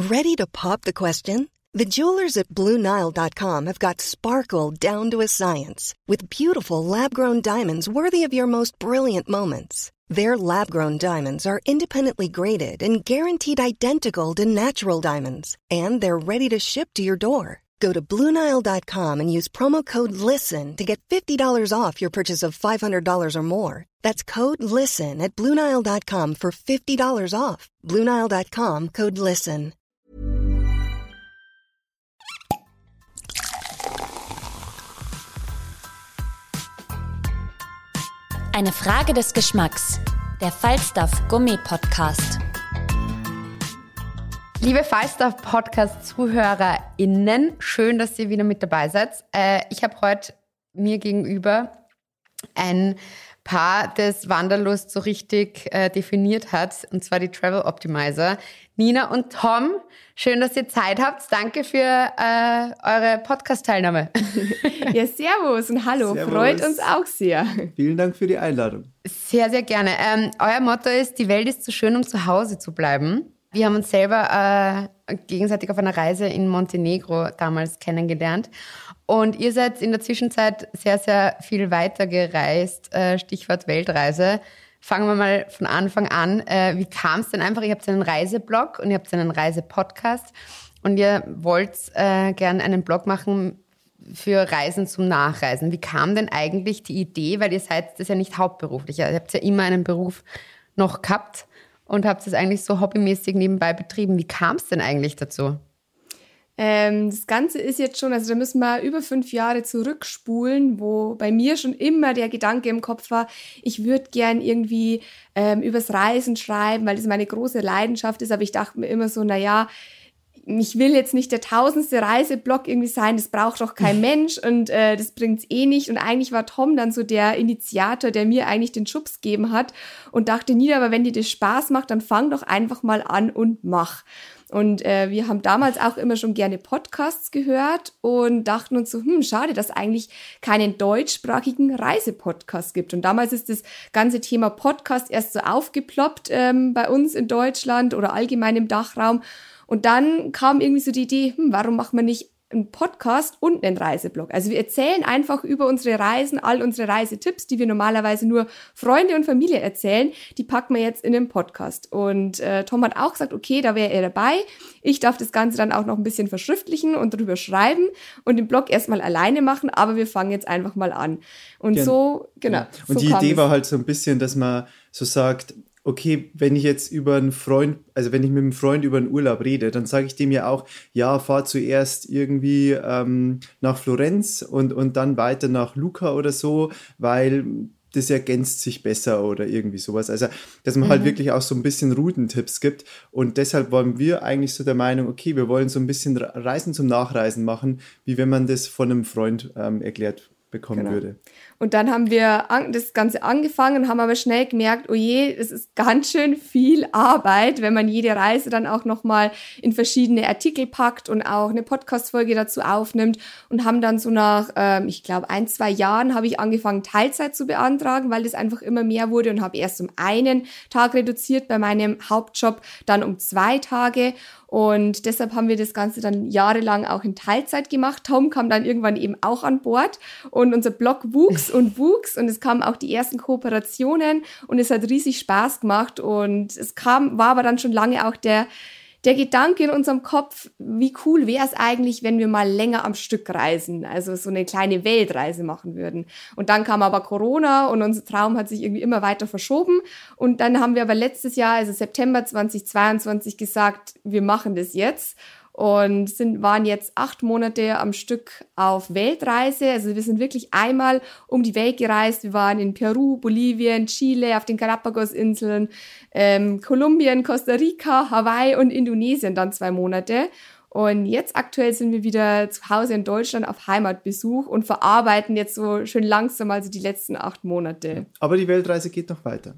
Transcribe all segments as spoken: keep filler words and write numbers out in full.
Ready to pop the question? The jewelers at Blue Nile dot com have got sparkle down to a science with beautiful lab-grown diamonds worthy of your most brilliant moments. Their lab-grown diamonds are independently graded and guaranteed identical to natural diamonds, and they're ready to ship to your door. Go to Blue Nile dot com and use promo code LISTEN to get fifty dollars off your purchase of five hundred dollars or more. That's code LISTEN at Blue Nile dot com for fifty dollars off. Blue Nile dot com, code LISTEN. Eine Frage des Geschmacks. Der Falstaff Gourmet Podcast. Liebe Falstaff-Podcast-ZuhörerInnen, schön, dass ihr wieder mit dabei seid. Äh, ich habe heute mir gegenüber ein Paar, das Wanderlust so richtig äh, definiert hat, und zwar die Travel Optimizer, Nina und Tom. Schön, dass ihr Zeit habt. Danke für äh, eure Podcast-Teilnahme. Ja, servus und hallo. Servus. Freut uns auch sehr. Vielen Dank für die Einladung. Sehr, sehr gerne. Ähm, euer Motto ist, die Welt ist zu schön, um zu Hause zu bleiben. Wir haben uns selber äh, gegenseitig auf einer Reise in Montenegro damals kennengelernt. Und ihr seid in der Zwischenzeit sehr, sehr viel weiter gereist. Äh, Stichwort Weltreise. Fangen wir mal von Anfang an. Äh, wie kam es denn einfach? Ihr habt einen Reiseblog und ihr habt einen Reisepodcast. Und ihr wollt äh, gerne einen Blog machen für Reisen zum Nachreisen. Wie kam denn eigentlich die Idee? Weil ihr seid das ja nicht hauptberuflich. Ihr habt ja immer einen Beruf noch gehabt und habt es eigentlich so hobbymäßig nebenbei betrieben. Wie kam es denn eigentlich dazu? Ähm, das Ganze ist jetzt schon, also da müssen wir über fünf Jahre zurückspulen, wo bei mir schon immer der Gedanke im Kopf war, ich würde gern irgendwie ähm, übers Reisen schreiben, weil das meine große Leidenschaft ist, aber ich dachte mir immer so, naja, ich will jetzt nicht der tausendste Reiseblog irgendwie sein, das braucht doch kein Mensch und äh, das bringt's eh nicht. Und eigentlich war Tom dann so der Initiator, der mir eigentlich den Schubs gegeben hat und dachte, Nina, aber wenn dir das Spaß macht, dann fang doch einfach mal an und mach. Und äh, wir haben damals auch immer schon gerne Podcasts gehört und dachten uns so, hm, schade, dass eigentlich keinen deutschsprachigen Reisepodcast gibt. Und damals ist das ganze Thema Podcast erst so aufgeploppt ähm, bei uns in Deutschland oder allgemein im Dachraum. Und dann kam irgendwie so die Idee, hm, warum machen wir nicht einen Podcast und einen Reiseblog? Also wir erzählen einfach über unsere Reisen, all unsere Reisetipps, die wir normalerweise nur Freunde und Familie erzählen, die packen wir jetzt in den Podcast. Und äh, Tom hat auch gesagt, okay, da wäre er dabei. Ich darf das Ganze dann auch noch ein bisschen verschriftlichen und drüber schreiben und den Blog erstmal alleine machen, aber wir fangen jetzt einfach mal an. Und Gen- so, genau. Ja. Und so die Idee es. war halt so ein bisschen, dass man so sagt, okay, wenn ich jetzt über einen Freund, also wenn ich mit einem Freund über einen Urlaub rede, dann sage ich dem ja auch, ja, fahr zuerst irgendwie ähm, nach Florenz und, und dann weiter nach Lucca oder so, weil das ergänzt sich besser oder irgendwie sowas. Also, dass man mhm. halt wirklich auch so ein bisschen Routentipps gibt. Und deshalb waren wir eigentlich so der Meinung, okay, wir wollen so ein bisschen Reisen zum Nachreisen machen, wie wenn man das von einem Freund ähm, erklärt bekommen genau. würde. Und dann haben wir an, das Ganze angefangen und haben aber schnell gemerkt, oh je, es ist ganz schön viel Arbeit, wenn man jede Reise dann auch nochmal in verschiedene Artikel packt und auch eine Podcast-Folge dazu aufnimmt und haben dann so nach, ähm, ich glaube, ein, zwei Jahren habe ich angefangen, Teilzeit zu beantragen, weil das einfach immer mehr wurde und habe erst um einen Tag reduziert bei meinem Hauptjob, dann um zwei Tage. Und deshalb haben wir das Ganze dann jahrelang auch in Teilzeit gemacht. Tom kam dann irgendwann eben auch an Bord und unser Blog wuchs und wuchs und es kamen auch die ersten Kooperationen und es hat riesig Spaß gemacht und es kam, war aber dann schon lange auch der Der Gedanke in unserem Kopf, wie cool wäre es eigentlich, wenn wir mal länger am Stück reisen, also so eine kleine Weltreise machen würden. Und dann kam aber Corona und unser Traum hat sich irgendwie immer weiter verschoben. Und dann haben wir aber letztes Jahr, also September zweitausendzweiundzwanzig, gesagt, wir machen das jetzt. Und sind, waren jetzt acht Monate am Stück auf Weltreise. Also wir sind wirklich einmal um die Welt gereist. Wir waren in Peru, Bolivien, Chile, auf den Galapagos-Inseln, ähm, Kolumbien, Costa Rica, Hawaii und Indonesien dann zwei Monate. Und jetzt aktuell sind wir wieder zu Hause in Deutschland auf Heimatbesuch und verarbeiten jetzt so schön langsam also die letzten acht Monate. Aber die Weltreise geht noch weiter.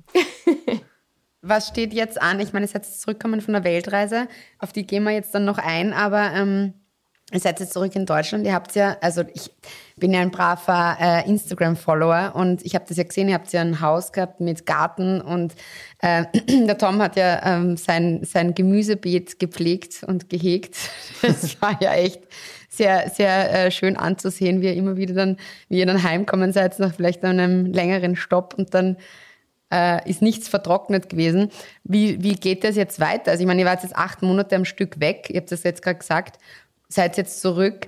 Was steht jetzt an? Ich meine, es ist jetzt zurückkommen von der Weltreise, auf die gehen wir jetzt dann noch ein, aber ähm, ihr seid jetzt zurück in Deutschland, ihr habt ja, also ich bin ja ein braver äh, Instagram-Follower und ich habe das ja gesehen, ihr habt ja ein Haus gehabt mit Garten und äh, der Tom hat ja ähm, sein, sein Gemüsebeet gepflegt und gehegt. Das war ja echt sehr, sehr äh, schön anzusehen, wie ihr immer wieder dann, wie ihr dann heimkommen seid nach vielleicht einem längeren Stopp und dann äh, ist nichts vertrocknet gewesen. Wie, wie geht das jetzt weiter? Also ich meine, ihr wart jetzt acht Monate am Stück weg, ihr habt das jetzt gerade gesagt, seid jetzt zurück.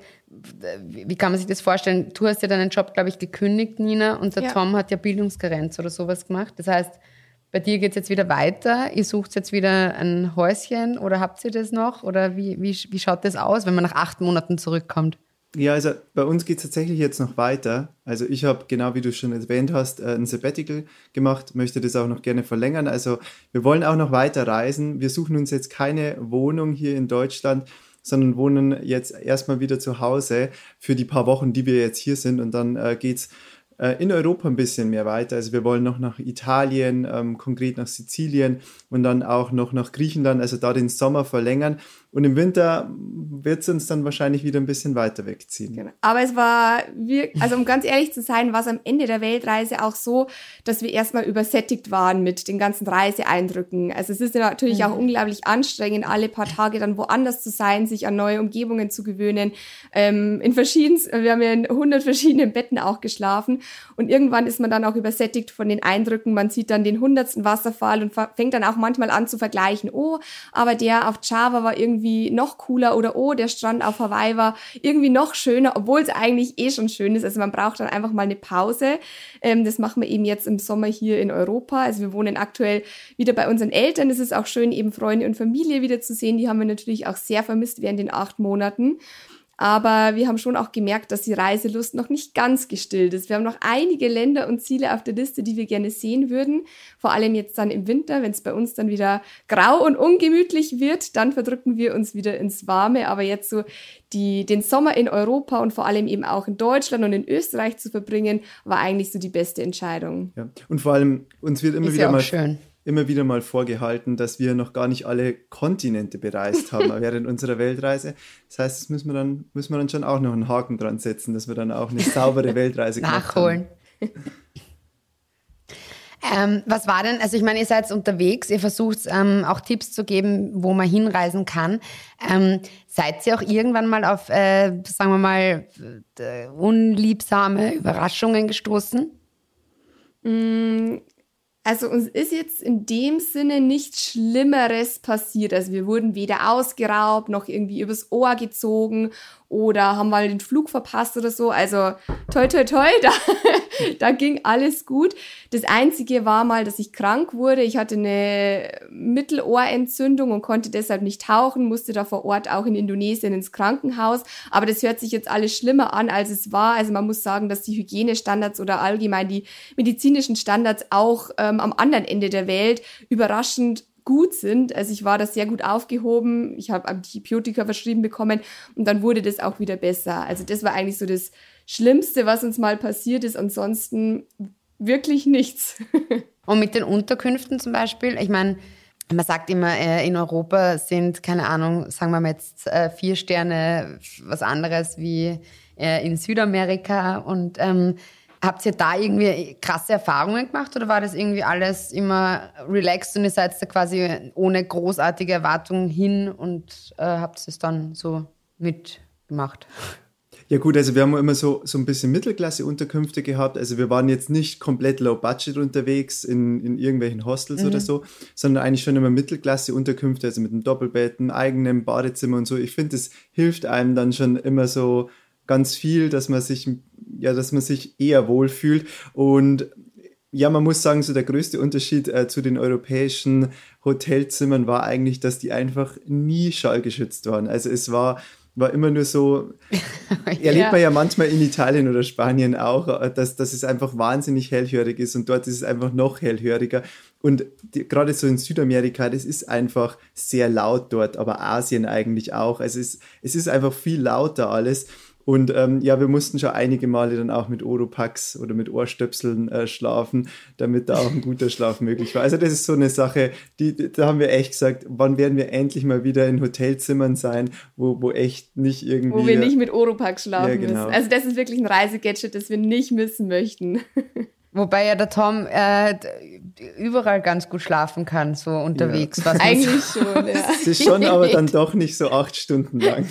Wie kann man sich das vorstellen? Du hast ja deinen Job, glaube ich, gekündigt, Nina, und der ja. Tom hat ja Bildungskarenz oder sowas gemacht. Das heißt, bei dir geht es jetzt wieder weiter. Ihr sucht jetzt wieder ein Häuschen oder habt ihr das noch? Oder wie, wie, wie schaut das aus, wenn man nach acht Monaten zurückkommt? Ja, also bei uns geht es tatsächlich jetzt noch weiter. Also ich habe, genau wie du schon erwähnt hast, ein Sabbatical gemacht, möchte das auch noch gerne verlängern. Also wir wollen auch noch weiter reisen. Wir suchen uns jetzt keine Wohnung hier in Deutschland, sondern wohnen jetzt erstmal wieder zu Hause für die paar Wochen, die wir jetzt hier sind. Und dann äh, geht es äh, in Europa ein bisschen mehr weiter. Also wir wollen noch nach Italien, ähm, konkret nach Sizilien und dann auch noch nach Griechenland, also da den Sommer verlängern. Und im Winter wird es uns dann wahrscheinlich wieder ein bisschen weiter wegziehen. Genau. Aber es war, also um ganz ehrlich zu sein, war es am Ende der Weltreise auch so, dass wir erstmal übersättigt waren mit den ganzen Reiseeindrücken. Also es ist ja natürlich mhm. auch unglaublich anstrengend, alle paar Tage dann woanders zu sein, sich an neue Umgebungen zu gewöhnen. Ähm, in verschiedensten, wir haben ja in hundert verschiedenen Betten auch geschlafen. Und irgendwann ist man dann auch übersättigt von den Eindrücken. Man sieht dann den hundertsten Wasserfall und fängt dann auch manchmal an zu vergleichen. Oh, aber der auf Java war irgendwie irgendwie noch cooler oder oh, der Strand auf Hawaii war irgendwie noch schöner, obwohl es eigentlich eh schon schön ist. Also man braucht dann einfach mal eine Pause. Ähm, das machen wir eben jetzt im Sommer hier in Europa. Also wir wohnen aktuell wieder bei unseren Eltern. Es ist auch schön, eben Freunde und Familie wieder zu sehen. Die haben wir natürlich auch sehr vermisst während den acht Monaten. Aber wir haben schon auch gemerkt, dass die Reiselust noch nicht ganz gestillt ist. Wir haben noch einige Länder und Ziele auf der Liste, die wir gerne sehen würden. Vor allem jetzt dann im Winter, wenn es bei uns dann wieder grau und ungemütlich wird, dann verdrücken wir uns wieder ins Warme. Aber jetzt so die, den Sommer in Europa und vor allem eben auch in Deutschland und in Österreich zu verbringen, war eigentlich so die beste Entscheidung. Ja. Und vor allem, uns wird immer ist wieder ja auch mal... schön. immer wieder mal vorgehalten, dass wir noch gar nicht alle Kontinente bereist haben während unserer Weltreise. Das heißt, das müssen wir dann, müssen wir dann schon auch noch einen Haken dran setzen, dass wir dann auch eine saubere Weltreise gemacht haben. Nachholen. ähm, was war denn, also ich meine, ihr seid unterwegs, ihr versucht ähm, auch Tipps zu geben, wo man hinreisen kann. Ähm, seid ihr auch irgendwann mal auf, äh, sagen wir mal, äh, unliebsame Überraschungen gestoßen? Mm. Also uns ist jetzt in dem Sinne nichts Schlimmeres passiert. Also wir wurden weder ausgeraubt, noch irgendwie übers Ohr gezogen oder haben mal den Flug verpasst oder so. Also toi, toi, toi, da, da ging alles gut. Das Einzige war mal, dass ich krank wurde. Ich hatte eine Mittelohrentzündung und konnte deshalb nicht tauchen, musste da vor Ort auch in Indonesien ins Krankenhaus. Aber das hört sich jetzt alles schlimmer an, als es war. Also man muss sagen, dass die Hygienestandards oder allgemein die medizinischen Standards auch ähm, am anderen Ende der Welt überraschend gut sind. Also ich war da sehr gut aufgehoben. Ich habe Antibiotika verschrieben bekommen und dann wurde das auch wieder besser. Also das war eigentlich so das Schlimmste, was uns mal passiert ist. Ansonsten wirklich nichts. Und mit den Unterkünften zum Beispiel, ich meine, man sagt immer, in Europa sind, keine Ahnung, sagen wir mal jetzt vier Sterne was anderes wie in Südamerika. Und ähm, habt ihr da irgendwie krasse Erfahrungen gemacht oder war das irgendwie alles immer relaxed und ihr seid da quasi ohne großartige Erwartungen hin und äh, habt es dann so mitgemacht? Ja gut, also wir haben immer so, so ein bisschen Mittelklasse-Unterkünfte gehabt. Also wir waren jetzt nicht komplett low-budget unterwegs in, in irgendwelchen Hostels mhm. oder so, sondern eigentlich schon immer Mittelklasse-Unterkünfte, also mit einem Doppelbett, einem eigenen Badezimmer und so. Ich finde, das hilft einem dann schon immer so ganz viel, dass man sich, ja, dass man sich eher wohlfühlt. Und ja, man muss sagen, so der größte Unterschied äh, zu den europäischen Hotelzimmern war eigentlich, dass die einfach nie schallgeschützt waren. Also es war, war immer nur so, ja. erlebt man ja manchmal in Italien oder Spanien auch, dass, dass es einfach wahnsinnig hellhörig ist und dort ist es einfach noch hellhöriger. Und die, gerade so in Südamerika, das ist einfach sehr laut dort, aber Asien eigentlich auch. Also es, es ist einfach viel lauter alles. Und ähm, ja, wir mussten schon einige Male dann auch mit Oropax oder mit Ohrstöpseln äh, schlafen, damit da auch ein guter Schlaf möglich war. Also das ist so eine Sache, die, die, da haben wir echt gesagt, wann werden wir endlich mal wieder in Hotelzimmern sein, wo, wo echt nicht irgendwie... Wo wir nicht mit Oropax schlafen ja, genau. müssen. Also das ist wirklich ein Reisegadget, das wir nicht missen möchten. Wobei ja der Tom äh, überall ganz gut schlafen kann, so unterwegs. Ja. Was Eigentlich schon, ja. Es ist schon aber dann doch nicht so acht Stunden lang.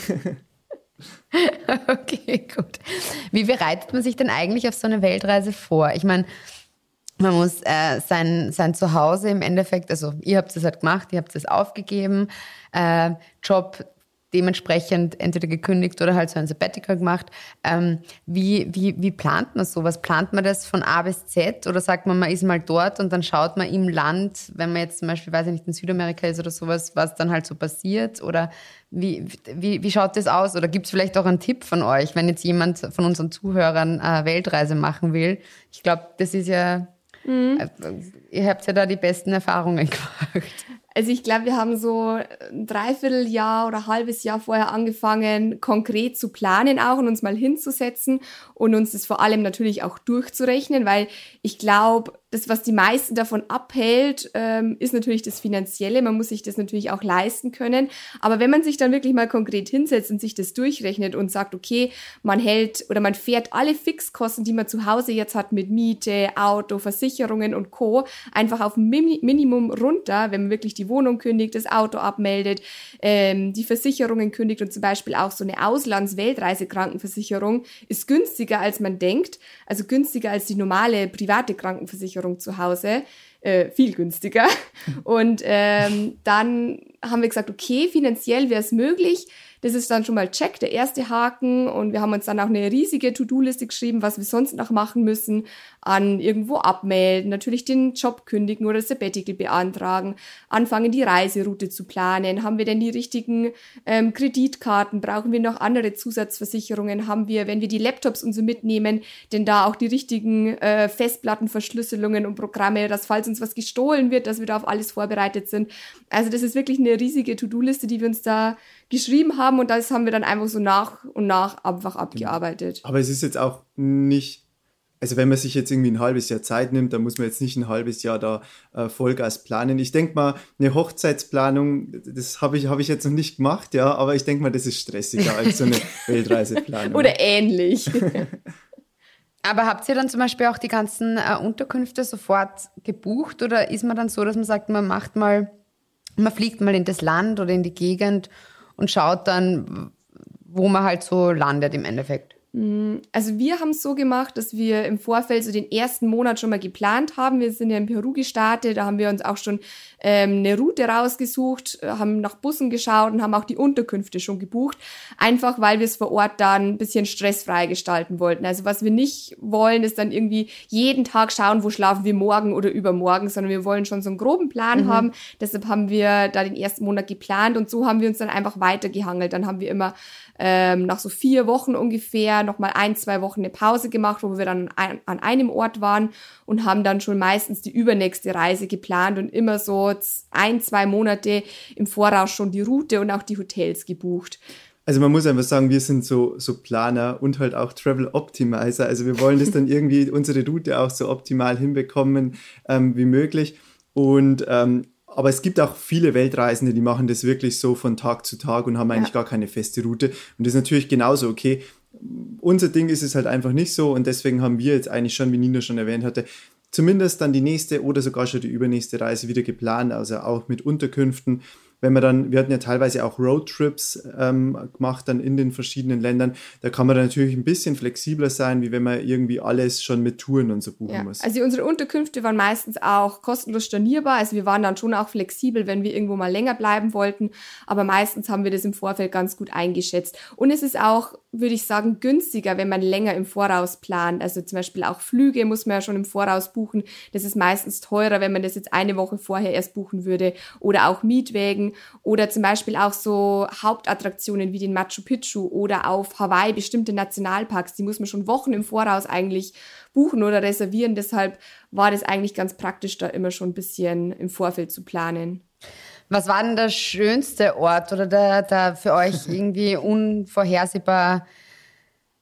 Okay, gut. Wie bereitet man sich denn eigentlich auf so eine Weltreise vor? Ich meine, man muss äh, sein, sein Zuhause im Endeffekt, also ihr habt es halt gemacht, ihr habt es aufgegeben, äh, Job dementsprechend entweder gekündigt oder halt so ein Sabbatical gemacht. Ähm, wie, wie, wie plant man sowas? Plant man das von A bis Z oder sagt man, man ist mal dort und dann schaut man im Land, wenn man jetzt zum Beispiel, weiß ich nicht, in Südamerika ist oder sowas, was dann halt so passiert? Oder wie, wie, wie schaut das aus? Oder gibt es vielleicht auch einen Tipp von euch, wenn jetzt jemand von unseren Zuhörern eine Weltreise machen will? Ich glaube, das ist ja, mhm. ihr habt ja da die besten Erfahrungen gemacht. Also ich glaube, wir haben so ein Dreivierteljahr oder ein halbes Jahr vorher angefangen, konkret zu planen auch und uns mal hinzusetzen und uns das vor allem natürlich auch durchzurechnen, weil ich glaube, das, was die meisten davon abhält, ähm, ist natürlich das Finanzielle. Man muss sich das natürlich auch leisten können. Aber wenn man sich dann wirklich mal konkret hinsetzt und sich das durchrechnet und sagt, okay, man hält oder man fährt alle Fixkosten, die man zu Hause jetzt hat mit Miete, Auto, Versicherungen und Co. einfach auf ein Minimum runter, wenn man wirklich die Wohnung kündigt, das Auto abmeldet, ähm, die Versicherungen kündigt und zum Beispiel auch so eine Auslands-Weltreisekrankenversicherung ist günstiger, als man denkt. Also günstiger als die normale private Krankenversicherung zu Hause, äh, viel günstiger. Und ähm, dann haben wir gesagt, okay, finanziell wäre es möglich. Das ist dann schon mal check, der erste Haken. Und wir haben uns dann auch eine riesige To-Do-Liste geschrieben, was wir sonst noch machen müssen. An irgendwo abmelden, natürlich den Job kündigen oder das Sabbatical beantragen, anfangen die Reiseroute zu planen. Haben wir denn die richtigen ähm, Kreditkarten? Brauchen wir noch andere Zusatzversicherungen? Haben wir, wenn wir die Laptops und so mitnehmen, denn da auch die richtigen äh, Festplattenverschlüsselungen und Programme, dass falls uns was gestohlen wird, dass wir da auf alles vorbereitet sind. Also das ist wirklich eine riesige To-Do-Liste, die wir uns da geschrieben haben und das haben wir dann einfach so nach und nach einfach abgearbeitet. Aber es ist jetzt auch nicht, also wenn man sich jetzt irgendwie ein halbes Jahr Zeit nimmt, dann muss man jetzt nicht ein halbes Jahr da äh, Vollgas planen. Ich denke mal, eine Hochzeitsplanung, das habe ich, hab ich jetzt noch nicht gemacht, ja, aber ich denke mal, das ist stressiger als so eine Weltreiseplanung. Oder ähnlich. Aber habt ihr dann zum Beispiel auch die ganzen äh, Unterkünfte sofort gebucht oder ist man dann so, dass man sagt, man macht mal, man fliegt mal in das Land oder in die Gegend und schaut dann, wo man halt so landet im Endeffekt? Also wir haben es so gemacht, dass wir im Vorfeld so den ersten Monat schon mal geplant haben. Wir sind ja in Peru gestartet, da haben wir uns auch schon ähm, eine Route rausgesucht, haben nach Bussen geschaut und haben auch die Unterkünfte schon gebucht. Einfach, weil wir es vor Ort dann ein bisschen stressfrei gestalten wollten. Also was wir nicht wollen, ist dann irgendwie jeden Tag schauen, wo schlafen wir morgen oder übermorgen, sondern wir wollen schon so einen groben Plan mhm. haben. Deshalb haben wir da den ersten Monat geplant und so haben wir uns dann einfach weitergehangelt. Dann haben wir immer ähm, nach so vier Wochen ungefähr nochmal ein, zwei Wochen eine Pause gemacht, wo wir dann ein, an einem Ort waren und haben dann schon meistens die übernächste Reise geplant und immer so ein, zwei Monate im Voraus schon die Route und auch die Hotels gebucht. Also man muss einfach sagen, wir sind so, so Planer und halt auch Travel Optimizer. Also wir wollen das dann irgendwie, unsere Route auch so optimal hinbekommen ähm, wie möglich. Und ähm, aber es gibt auch viele Weltreisende, die machen das wirklich so von Tag zu Tag und haben eigentlich ja. gar keine feste Route. Und das ist natürlich genauso okay. Unser Ding ist es halt einfach nicht so und deswegen haben wir jetzt eigentlich schon, wie Nina schon erwähnt hatte, zumindest dann die nächste oder sogar schon die übernächste Reise wieder geplant, also auch mit Unterkünften. Wenn man dann, wir hatten ja teilweise auch Roadtrips ähm, gemacht dann in den verschiedenen Ländern, da kann man dann natürlich ein bisschen flexibler sein, wie wenn man irgendwie alles schon mit Touren und so buchen ja. muss. Also unsere Unterkünfte waren meistens auch kostenlos stornierbar, also wir waren dann schon auch flexibel, wenn wir irgendwo mal länger bleiben wollten, aber meistens haben wir das im Vorfeld ganz gut eingeschätzt. Und es ist auch, würde ich sagen, günstiger, wenn man länger im Voraus plant, also zum Beispiel auch Flüge muss man ja schon im Voraus buchen, das ist meistens teurer, wenn man das jetzt eine Woche vorher erst buchen würde oder auch Mietwägen. Oder zum Beispiel auch so Hauptattraktionen wie den Machu Picchu oder auf Hawaii bestimmte Nationalparks, die muss man schon Wochen im Voraus eigentlich buchen oder reservieren. Deshalb war das eigentlich ganz praktisch, da immer schon ein bisschen im Vorfeld zu planen. Was war denn der schönste Ort oder der, der für euch irgendwie unvorhersehbar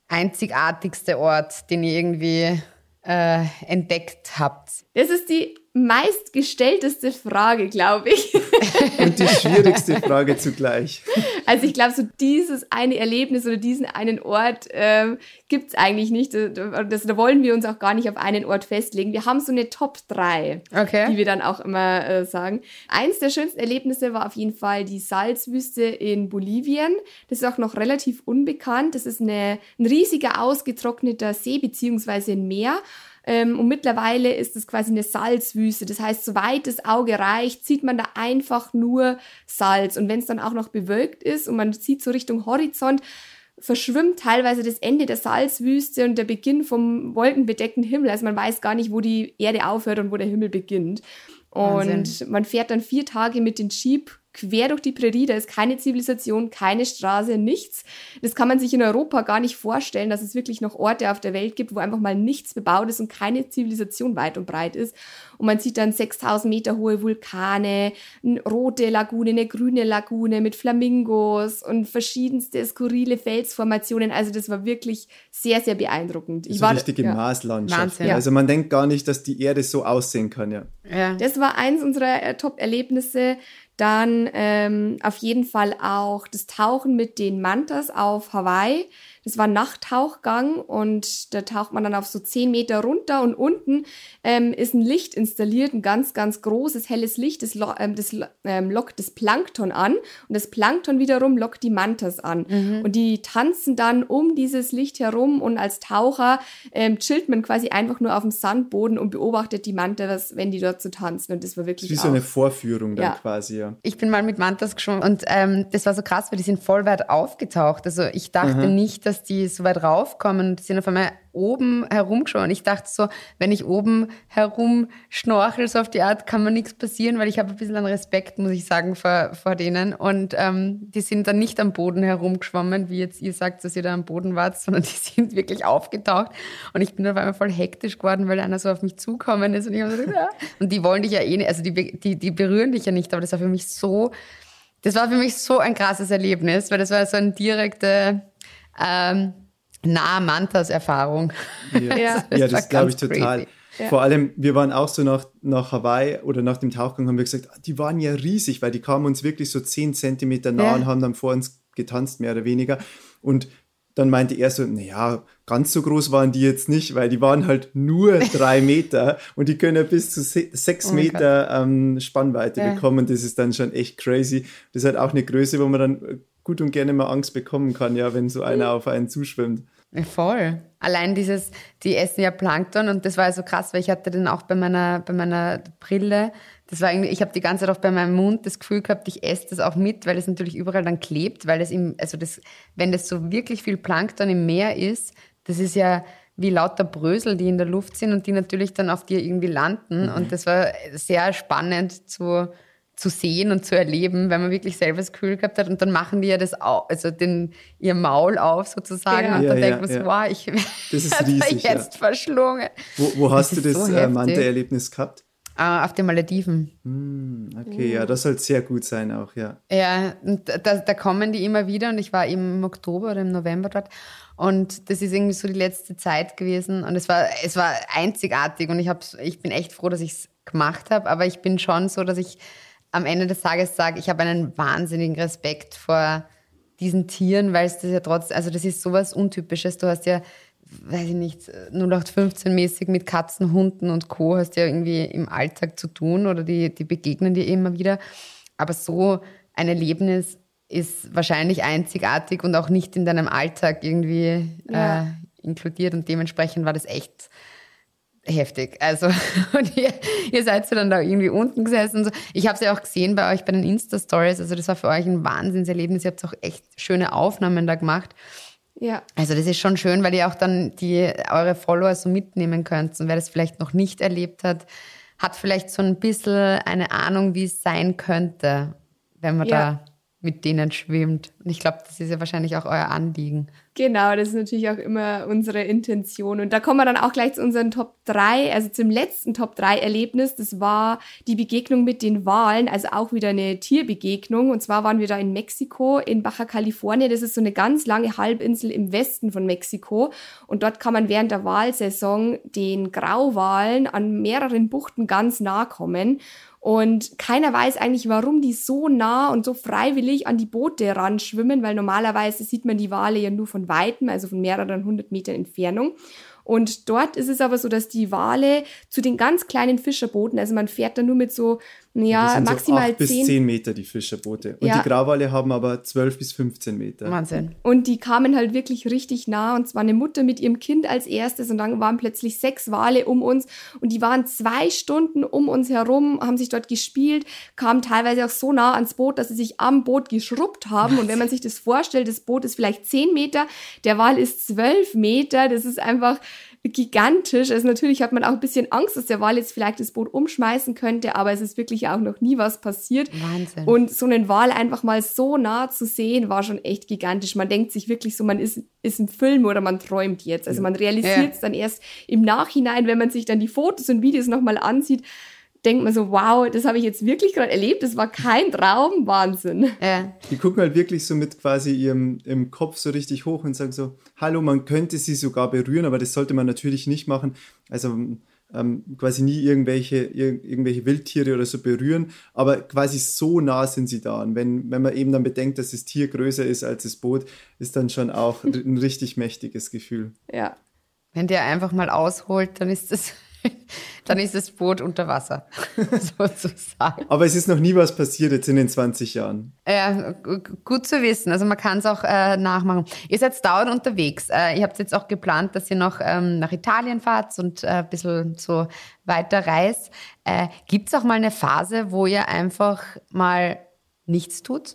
einzigartigste Ort, den ihr irgendwie äh, entdeckt habt? Das ist die meistgestellteste Frage, glaube ich. Und die schwierigste Frage zugleich. Also ich glaube, so dieses eine Erlebnis oder diesen einen Ort ähm, gibt es eigentlich nicht. Das, da wollen wir uns auch gar nicht auf einen Ort festlegen. Wir haben so eine Top drei, Okay. die wir dann auch immer äh, sagen. Eins der schönsten Erlebnisse war auf jeden Fall die Salzwüste in Bolivien. Das ist auch noch relativ unbekannt. Das ist eine, ein riesiger, ausgetrockneter See beziehungsweise ein Meer. Und mittlerweile ist es quasi eine Salzwüste. Das heißt, soweit das Auge reicht, sieht man da einfach nur Salz. Und wenn es dann auch noch bewölkt ist und man sieht so Richtung Horizont, verschwimmt teilweise das Ende der Salzwüste und der Beginn vom wolkenbedeckten Himmel. Also man weiß gar nicht, wo die Erde aufhört und wo der Himmel beginnt. Und Wahnsinn. Man fährt dann vier Tage mit dem Jeep quer durch die Prärie, da ist keine Zivilisation, keine Straße, nichts. Das kann man sich in Europa gar nicht vorstellen, dass es wirklich noch Orte auf der Welt gibt, wo einfach mal nichts bebaut ist und keine Zivilisation weit und breit ist. Und man sieht dann sechstausend Meter hohe Vulkane, eine rote Lagune, eine grüne Lagune mit Flamingos und verschiedenste skurrile Felsformationen. Also das war wirklich sehr, sehr beeindruckend. Ich so war, richtige ja. Marslandschaft. Wahnsinn. Ja. Also man denkt gar nicht, dass die Erde so aussehen kann. Ja. Ja. Das war eins unserer äh, Top-Erlebnisse. Dann ähm, auf jeden Fall auch das Tauchen mit den Mantas auf Hawaii. Das war ein Nachttauchgang und da taucht man dann auf so zehn Meter runter und unten ähm, ist ein Licht installiert, ein ganz, ganz großes, helles Licht. Das, lo- ähm, das ähm, lockt das Plankton an und das Plankton wiederum lockt die Mantas an. Mhm. Und die tanzen dann um dieses Licht herum und als Taucher ähm, chillt man quasi einfach nur auf dem Sandboden und beobachtet die Mantas, wenn die dort so tanzen. Und das war wirklich Das ist wie auch, so eine Vorführung dann ja. quasi, ja. Ich bin mal mit Mantas geschwommen und ähm, das war so krass, weil die sind voll weit aufgetaucht. Also ich dachte Mhm. nicht, dass die so weit raufkommen. Die sind auf einmal oben herumgeschwommen. Ich dachte so, wenn ich oben herum schnorchel, so auf die Art, kann mir nichts passieren, weil ich habe ein bisschen an Respekt, muss ich sagen, vor, vor denen. Und ähm, die sind dann nicht am Boden herumgeschwommen, wie jetzt ihr sagt, dass ihr da am Boden wart, sondern die sind wirklich aufgetaucht. Und ich bin auf einmal voll hektisch geworden, weil einer so auf mich zukommen ist. Und ich habe so gesagt, ja. Und die wollen dich ja eh nicht, also die, die, die berühren dich ja nicht, aber das war für mich so, das war für mich so ein krasses Erlebnis, weil das war so eine direkte ähm, nahe Mantas-Erfahrung. Ja, Ja. das, ja, war das glaube ich ganz total. crazy. Ja. Vor allem, wir waren auch so nach, nach Hawaii oder nach dem Tauchgang, haben wir gesagt, die waren ja riesig, weil die kamen uns wirklich so zehn Zentimeter nah Ja. und haben dann vor uns getanzt, mehr oder weniger. Und dann meinte er so, naja, ganz so groß waren die jetzt nicht, weil die waren halt nur drei Meter und die können ja bis zu se- sechs Oh mein Meter ähm, Spannweite Ja. bekommen. Das ist dann schon echt crazy. Das ist halt auch eine Größe, wo man dann gut und gerne mal Angst bekommen kann, ja, wenn so einer auf einen zuschwimmt. Ja, voll. Allein dieses, die essen ja Plankton und das war so krass, weil ich hatte dann auch bei meiner, bei meiner Brille, das war irgendwie, ich habe die ganze Zeit auch bei meinem Mund das Gefühl gehabt, ich esse das auch mit, weil es natürlich überall dann klebt, weil es im, also das, wenn das so wirklich viel Plankton im Meer ist, das ist ja wie lauter Brösel, die in der Luft sind und die natürlich dann auf dir irgendwie landen. Mhm. Und das war sehr spannend zu, zu sehen und zu erleben, weil man wirklich selber das Gefühl gehabt hat. Und dann machen die ja das auch, also den, ihr Maul auf sozusagen. Ja. Und dann Ja, denkt man ja, so, ja. wow, ich Das ist werde riesig, ja. jetzt verschlungen. Wo, wo hast Das du ist das so äh, heftig. Manta-Erlebnis gehabt? Ah, auf den Malediven. Hm, okay, ja, das soll sehr gut sein auch, ja. Ja, und da, da kommen die immer wieder und ich war im Oktober oder im November dort und das ist irgendwie so die letzte Zeit gewesen und es war, es war einzigartig und ich, hab's, ich bin echt froh, dass ich es gemacht habe, aber ich bin schon so, dass ich am Ende des Tages sage, ich habe einen wahnsinnigen Respekt vor diesen Tieren, weil es das ja trotzdem, also das ist sowas Untypisches, du hast ja, weiß ich nicht, null acht fünfzehn mäßig mit Katzen, Hunden und Co. hast ja irgendwie im Alltag zu tun oder die, die begegnen dir immer wieder. Aber so ein Erlebnis ist wahrscheinlich einzigartig und auch nicht in deinem Alltag irgendwie Ja. äh, inkludiert und dementsprechend war das echt heftig. Also und ihr, ihr seid so dann da irgendwie unten gesessen und so. Ich habe es ja auch gesehen bei euch bei den Insta-Stories, also das war für euch ein Wahnsinnserlebnis. Ihr habt auch echt schöne Aufnahmen da gemacht. Ja. Also das ist schon schön, weil ihr auch dann die, eure Follower so mitnehmen könnt. Und wer das vielleicht noch nicht erlebt hat, hat vielleicht so ein bisschen eine Ahnung, wie es sein könnte, wenn man Ja. da mit denen schwimmt. Und ich glaube, das ist ja wahrscheinlich auch euer Anliegen. Genau, das ist natürlich auch immer unsere Intention. Und da kommen wir dann auch gleich zu unseren Top drei, also zum letzten Top drei Erlebnis. Das war die Begegnung mit den Walen, also auch wieder eine Tierbegegnung. Und zwar waren wir da in Mexiko, in Baja California. Das ist so eine ganz lange Halbinsel im Westen von Mexiko. Und dort kann man während der Walsaison den Grauwalen an mehreren Buchten ganz nah kommen. Und keiner weiß eigentlich, warum die so nah und so freiwillig an die Boote ran schwimmen, weil normalerweise sieht man die Wale ja nur von Weitem, also von mehreren hundert Metern Entfernung. Und dort ist es aber so, dass die Wale zu den ganz kleinen Fischerbooten, also man fährt da nur mit so, ja, sind maximal so acht bis zehn Meter die Fischerboote. Und ja. die Grauwale haben aber zwölf bis fünfzehn Meter. Wahnsinn. Und die kamen halt wirklich richtig nah. Und zwar eine Mutter mit ihrem Kind als erstes. Und dann waren plötzlich sechs Wale um uns. Und die waren zwei Stunden um uns herum, haben sich dort gespielt, kamen teilweise auch so nah ans Boot, dass sie sich am Boot geschrubbt haben. Und wenn man sich das vorstellt, das Boot ist vielleicht zehn Meter, der Wal ist zwölf Meter. Das ist einfach gigantisch. Also natürlich hat man auch ein bisschen Angst, dass der Wal jetzt vielleicht das Boot umschmeißen könnte, aber es ist wirklich auch noch nie was passiert. Wahnsinn. Und so einen Wal einfach mal so nah zu sehen, war schon echt gigantisch. Man denkt sich wirklich so, man ist, ist im Film oder man träumt jetzt. Also man realisiert es ja. dann erst im Nachhinein, wenn man sich dann die Fotos und Videos nochmal ansieht, denkt man so, wow, das habe ich jetzt wirklich gerade erlebt, das war kein Traum, Wahnsinn. Ja. Die gucken halt wirklich so mit quasi ihrem im Kopf so richtig hoch und sagen so, hallo, man könnte sie sogar berühren, aber das sollte man natürlich nicht machen. Also ähm, quasi nie irgendwelche, ir- irgendwelche Wildtiere oder so berühren, aber quasi so nah sind sie da. Und wenn, wenn man eben dann bedenkt, dass das Tier größer ist als das Boot, ist dann schon auch ein richtig mächtiges Gefühl. Ja. Wenn der einfach mal ausholt, dann ist das... Dann ist das Boot unter Wasser, sozusagen. Aber es ist noch nie was passiert jetzt in den zwanzig Jahren. Ja, g- gut zu wissen. Also man kann es auch äh, nachmachen. Ihr seid dauernd unterwegs. Äh, ihr habt jetzt auch geplant, dass ihr noch ähm, nach Italien fahrt und äh, ein bisschen so weiter reist. Äh, Gibt es auch mal eine Phase, wo ihr einfach mal nichts tut?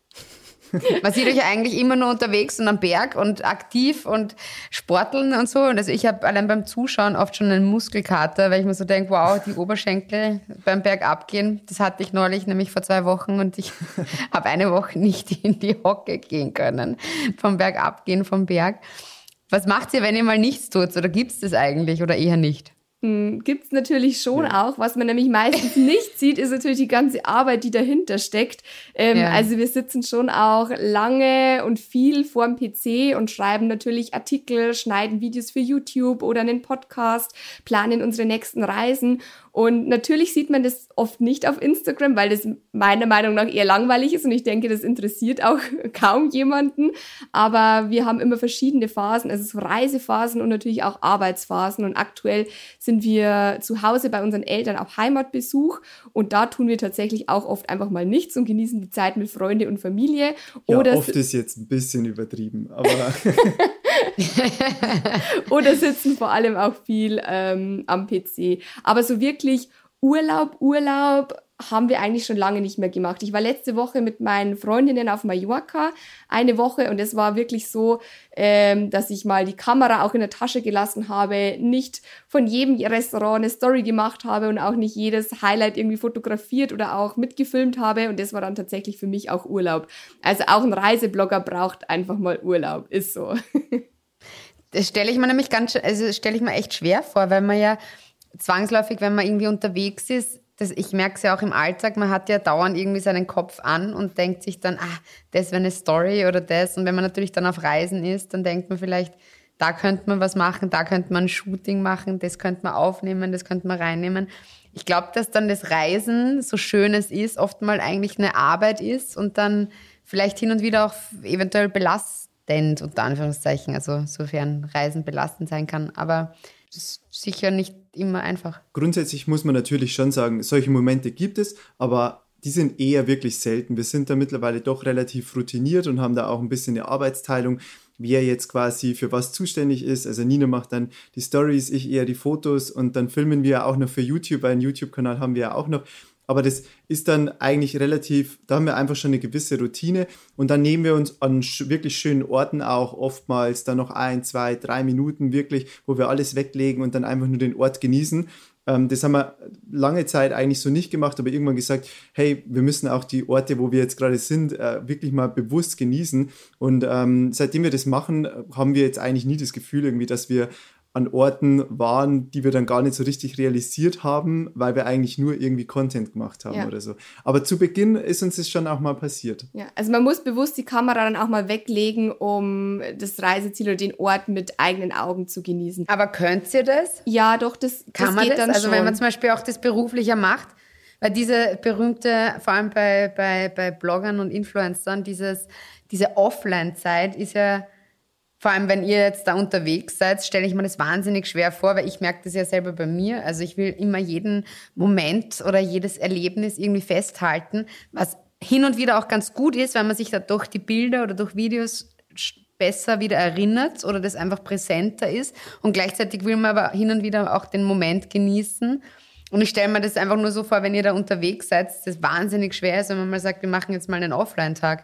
Man sieht euch eigentlich immer nur unterwegs und am Berg und aktiv und sporteln und so. Und also ich habe allein beim Zuschauen oft schon einen Muskelkater, weil ich mir so denke, wow, die Oberschenkel beim Bergabgehen, das hatte ich neulich nämlich vor zwei Wochen und ich habe eine Woche nicht in die Hocke gehen können vom Bergabgehen vom Berg. Was macht ihr, wenn ihr mal nichts tut? Oder gibt es das eigentlich oder eher nicht? Gibt es natürlich schon ja. auch. Was man nämlich meistens nicht sieht, ist natürlich die ganze Arbeit, die dahinter steckt. Ähm, ja. Also wir sitzen schon auch lange und viel vorm P C und schreiben natürlich Artikel, schneiden Videos für YouTube oder einen Podcast, planen unsere nächsten Reisen. Und natürlich sieht man das oft nicht auf Instagram, weil das meiner Meinung nach eher langweilig ist und ich denke, das interessiert auch kaum jemanden. Aber wir haben immer verschiedene Phasen, also so Reisephasen und natürlich auch Arbeitsphasen. Und aktuell sind wir zu Hause bei unseren Eltern auf Heimatbesuch und da tun wir tatsächlich auch oft einfach mal nichts und genießen die Zeit mit Freunde und Familie. Oder ja, oft ist jetzt ein bisschen übertrieben, aber... Oder sitzen vor allem auch viel ähm, am P C. Aber so wirklich Urlaub, Urlaub haben wir eigentlich schon lange nicht mehr gemacht. Ich war letzte Woche mit meinen Freundinnen auf Mallorca eine Woche und es war wirklich so, ähm, dass ich mal die Kamera auch in der Tasche gelassen habe, nicht von jedem Restaurant eine Story gemacht habe und auch nicht jedes Highlight irgendwie fotografiert oder auch mitgefilmt habe und das war dann tatsächlich für mich auch Urlaub. Also auch ein Reiseblogger braucht einfach mal Urlaub, ist so. Das stelle ich mir nämlich ganz, also stelle ich mir echt schwer vor, weil man ja zwangsläufig, wenn man irgendwie unterwegs ist, das, ich merke es ja auch im Alltag, man hat ja dauernd irgendwie seinen Kopf an und denkt sich dann, ah, das wäre eine Story oder das. Und wenn man natürlich dann auf Reisen ist, dann denkt man vielleicht, da könnte man was machen, da könnte man ein Shooting machen, das könnte man aufnehmen, das könnte man reinnehmen. Ich glaube, dass dann das Reisen, so schön es ist, oft mal eigentlich eine Arbeit ist und dann vielleicht hin und wieder auch eventuell belastend, unter Anführungszeichen, also sofern Reisen belastend sein kann, aber es ist sicher nicht immer einfach. Grundsätzlich muss man natürlich schon sagen, solche Momente gibt es, aber die sind eher wirklich selten. Wir sind da mittlerweile doch relativ routiniert und haben da auch ein bisschen eine Arbeitsteilung, wer jetzt quasi für was zuständig ist. Also Nina macht dann die Stories, ich eher die Fotos und dann filmen wir auch noch für YouTube, einen YouTube-Kanal haben wir ja auch noch. Aber das ist dann eigentlich relativ, da haben wir einfach schon eine gewisse Routine und dann nehmen wir uns an wirklich schönen Orten auch oftmals dann noch ein, zwei, drei Minuten wirklich, wo wir alles weglegen und dann einfach nur den Ort genießen. Ähm, das haben wir lange Zeit eigentlich so nicht gemacht, aber irgendwann gesagt, hey, wir müssen auch die Orte, wo wir jetzt gerade sind, äh, wirklich mal bewusst genießen. Und ähm, seitdem wir das machen, haben wir jetzt eigentlich nie das Gefühl irgendwie, dass wir an Orten waren, die wir dann gar nicht so richtig realisiert haben, weil wir eigentlich nur irgendwie Content gemacht haben ja. oder so. Aber zu Beginn ist uns das schon auch mal passiert. Ja, also man muss bewusst die Kamera dann auch mal weglegen, um das Reiseziel oder den Ort mit eigenen Augen zu genießen. Aber könnt ihr das? Ja, doch, das, Kann das man geht das? dann also schon. Wenn man zum Beispiel auch das beruflicher macht, weil diese berühmte, vor allem bei, bei, bei Bloggern und Influencern, dieses, diese Offline-Zeit ist ja, vor allem, wenn ihr jetzt da unterwegs seid, stelle ich mir das wahnsinnig schwer vor, weil ich merke das ja selber bei mir. Also ich will immer jeden Moment oder jedes Erlebnis irgendwie festhalten, was hin und wieder auch ganz gut ist, weil man sich da durch die Bilder oder durch Videos besser wieder erinnert oder das einfach präsenter ist. Und gleichzeitig will man aber hin und wieder auch den Moment genießen. Und ich stelle mir das einfach nur so vor, wenn ihr da unterwegs seid, dass das wahnsinnig schwer ist, wenn man mal sagt, wir machen jetzt mal einen Offline-Tag.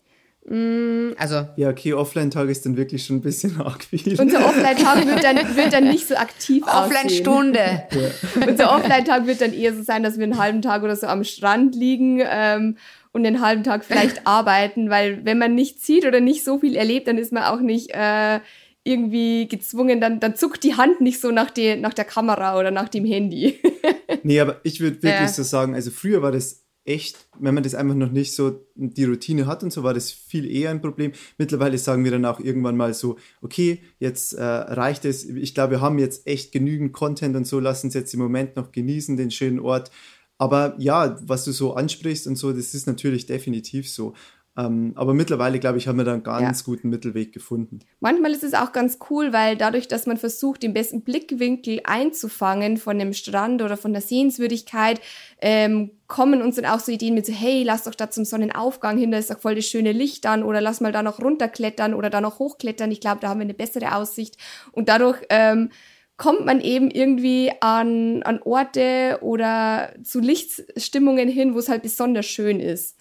Also. Ja, okay, Offline-Tag ist dann wirklich schon ein bisschen arg viel. Unser Offline-Tag wird dann, wird dann nicht so aktiv aussehen. Offline-Stunde. Ja. Unser Offline-Tag wird dann eher so sein, dass wir einen halben Tag oder so am Strand liegen ähm, und einen halben Tag vielleicht arbeiten, weil wenn man nichts sieht oder nicht so viel erlebt, dann ist man auch nicht äh, irgendwie gezwungen, dann, dann zuckt die Hand nicht so nach, die, nach der Kamera oder nach dem Handy. Nee, aber ich würde wirklich Ja. so sagen, also früher war das echt, wenn man das einfach noch nicht so die Routine hat und so, war das viel eher ein Problem. Mittlerweile sagen wir dann auch irgendwann mal so, okay, jetzt äh, reicht es. Ich glaube, wir haben jetzt echt genügend Content und so, lass uns jetzt im Moment noch genießen, den schönen Ort. Aber ja, was du so ansprichst und so, das ist natürlich definitiv so. Ähm, aber mittlerweile, glaube ich, haben wir da einen ganz ja. guten Mittelweg gefunden. Manchmal ist es auch ganz cool, weil dadurch, dass man versucht, den besten Blickwinkel einzufangen von dem Strand oder von der Sehenswürdigkeit, ähm, kommen uns dann auch so Ideen mit so, hey, lass doch da zum Sonnenaufgang hin, da ist doch voll das schöne Licht dann, oder lass mal da noch runterklettern oder da noch hochklettern. Ich glaube, da haben wir eine bessere Aussicht. Und dadurch ähm, kommt man eben irgendwie an, an Orte oder zu Lichtstimmungen hin, wo es halt besonders schön ist.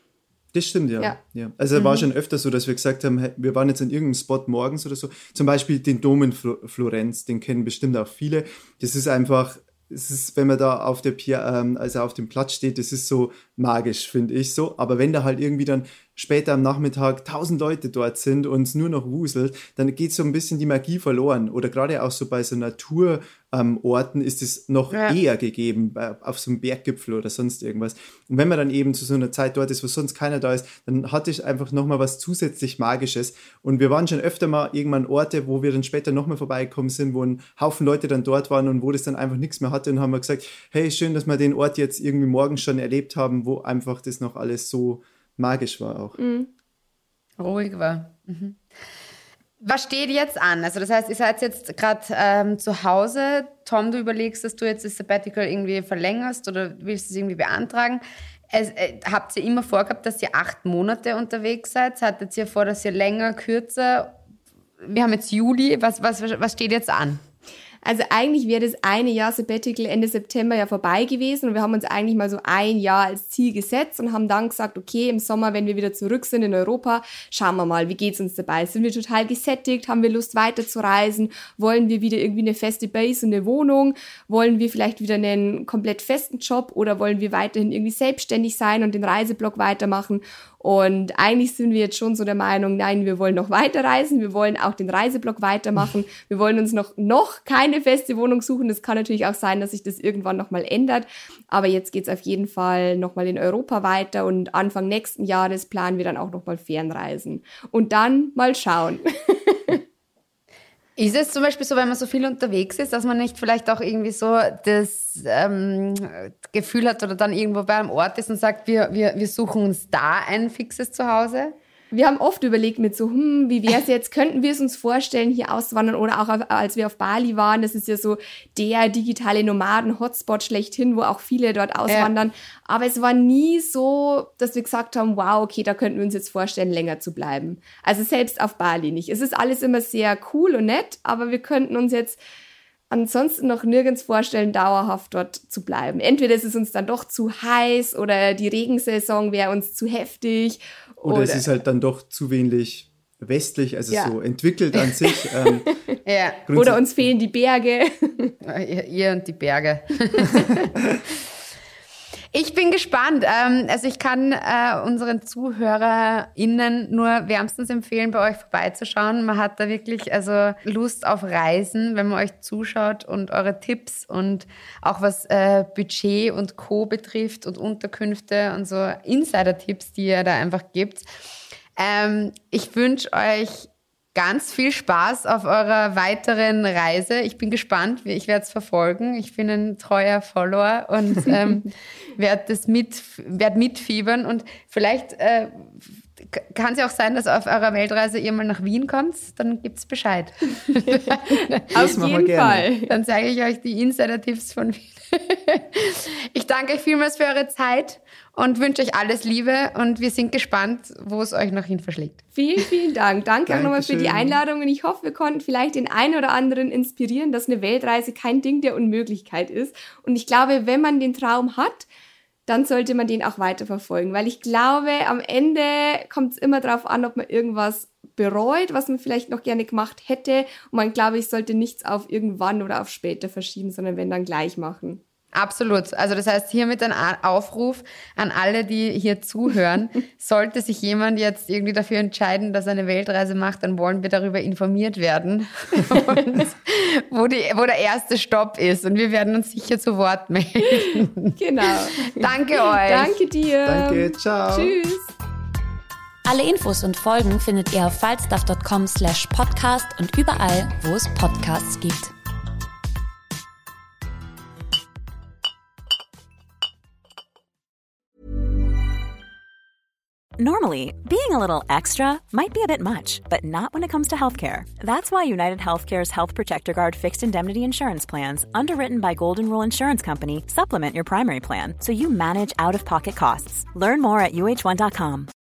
Das stimmt, ja. Ja. ja. Also es mhm. war schon öfter so, dass wir gesagt haben, wir waren jetzt an irgendeinem Spot morgens oder so. Zum Beispiel den Dom in Florenz, den kennen bestimmt auch viele. Das ist einfach, es ist, wenn man da auf der Pier, ähm, also auf dem Platz steht, das ist so magisch, finde ich so. Aber wenn da halt irgendwie dann später am Nachmittag tausend Leute dort sind und es nur noch wuselt, dann geht so ein bisschen die Magie verloren. Oder gerade auch so bei so Naturorten ähm, ist es noch ja. eher gegeben, bei, auf so einem Berggipfel oder sonst irgendwas. Und wenn man dann eben zu so einer Zeit dort ist, wo sonst keiner da ist, dann hatte ich einfach nochmal was zusätzlich Magisches. Und wir waren schon öfter mal irgendwann Orte, wo wir dann später nochmal vorbeigekommen sind, wo ein Haufen Leute dann dort waren und wo das dann einfach nichts mehr hatte. Und haben wir gesagt, hey, schön, dass wir den Ort jetzt irgendwie morgens schon erlebt haben, wo einfach das noch alles so magisch war auch. Mhm. Ruhig war. Mhm. Was steht jetzt an? Also das heißt, ihr seid jetzt gerade ähm, zu Hause. Tom, du überlegst, dass du jetzt das Sabbatical irgendwie verlängerst oder willst es irgendwie beantragen. Es, äh, habt ihr immer vorgehabt, dass ihr acht Monate unterwegs seid? Hattet ihr vor, dass ihr länger, kürzer? Wir haben jetzt Juli. Was, was, was steht jetzt an? Also eigentlich wäre das eine Jahr Sabbatical Ende September ja vorbei gewesen und wir haben uns eigentlich mal so ein Jahr als Ziel gesetzt und haben dann gesagt, okay, im Sommer, wenn wir wieder zurück sind in Europa, schauen wir mal, wie geht's uns dabei? Sind wir total gesättigt? Haben wir Lust weiter zu reisen? Wollen wir wieder irgendwie eine feste Base und eine Wohnung? Wollen wir vielleicht wieder einen komplett festen Job oder wollen wir weiterhin irgendwie selbstständig sein und den Reiseblog weitermachen? Und eigentlich sind wir jetzt schon so der Meinung, nein, wir wollen noch weiter reisen, wir wollen auch den Reiseblog weitermachen, wir wollen uns noch, noch keine feste Wohnung suchen. Das kann natürlich auch sein, dass sich das irgendwann nochmal ändert, aber jetzt geht's auf jeden Fall nochmal in Europa weiter und Anfang nächsten Jahres planen wir dann auch nochmal Fernreisen. Und dann mal schauen. Ist es zum Beispiel so, wenn man so viel unterwegs ist, dass man nicht vielleicht auch irgendwie so das ähm, Gefühl hat oder dann irgendwo bei einem Ort ist und sagt, wir, wir, wir suchen uns da ein fixes Zuhause? Wir haben oft überlegt mit so, hm, wie wäre es jetzt, könnten wir es uns vorstellen, hier auszuwandern oder auch als wir auf Bali waren, das ist ja so der digitale Nomaden-Hotspot schlechthin, wo auch viele dort auswandern, ja. Aber es war nie so, dass wir gesagt haben, wow, okay, da könnten wir uns jetzt vorstellen, länger zu bleiben. Also selbst auf Bali nicht. Es ist alles immer sehr cool und nett, aber wir könnten uns jetzt ansonsten noch nirgends vorstellen, dauerhaft dort zu bleiben. Entweder ist es uns dann doch zu heiß oder die Regensaison wäre uns zu heftig. Oder, Oder es ist halt dann doch zu wenig westlich, also Ja. so entwickelt an sich. Ähm, Ja. Oder uns fehlen die Berge. Ihr, ihr und die Berge. Ich bin gespannt. Ähm, also ich kann äh, unseren ZuhörerInnen nur wärmstens empfehlen, bei euch vorbeizuschauen. Man hat da wirklich also Lust auf Reisen, wenn man euch zuschaut und eure Tipps und auch was äh, Budget und Co. betrifft und Unterkünfte und so Insider-Tipps, die ihr da einfach gibt. Ähm, ich wünsche euch ganz viel Spaß auf eurer weiteren Reise. Ich bin gespannt, ich werde es verfolgen. Ich bin ein treuer Follower und ähm, werde das mit, werd mitfiebern. Und vielleicht äh, kann es ja auch sein, dass auf eurer Weltreise ihr mal nach Wien kommt. Dann gibt's Bescheid. Auf machen wir jeden gerne. Fall. Dann zeige ich euch die Insider-Tipps von Wien. Ich danke euch vielmals für eure Zeit und wünsche euch alles Liebe. Und wir sind gespannt, wo es euch noch hin verschlägt. Vielen, vielen Dank. Danke auch nochmal für die Dankeschön. Einladung. Und ich hoffe, wir konnten vielleicht den einen oder anderen inspirieren, dass eine Weltreise kein Ding der Unmöglichkeit ist. Und ich glaube, wenn man den Traum hat, dann sollte man den auch weiterverfolgen. Weil ich glaube, am Ende kommt es immer darauf an, ob man irgendwas bereut, was man vielleicht noch gerne gemacht hätte. Und man, glaube ich, sollte nichts auf irgendwann oder auf später verschieben, sondern wenn dann gleich machen. Absolut. Also das heißt, hiermit ein Aufruf an alle, die hier zuhören. Sollte sich jemand jetzt irgendwie dafür entscheiden, dass er eine Weltreise macht, dann wollen wir darüber informiert werden, und wo, die, wo der erste Stopp ist. Und wir werden uns sicher zu Wort melden. Genau. Danke euch. Danke dir. Danke, ciao. Tschüss. Alle Infos und Folgen findet ihr auf falstaff.com slash podcast und überall, wo es Podcasts gibt. Normally, being a little extra might be a bit much, but not when it comes to healthcare. That's why United Healthcare's Health Protector Guard fixed indemnity insurance plans, underwritten by Golden Rule Insurance Company, supplement your primary plan so you manage out-of-pocket costs. Learn more at U H one dot com.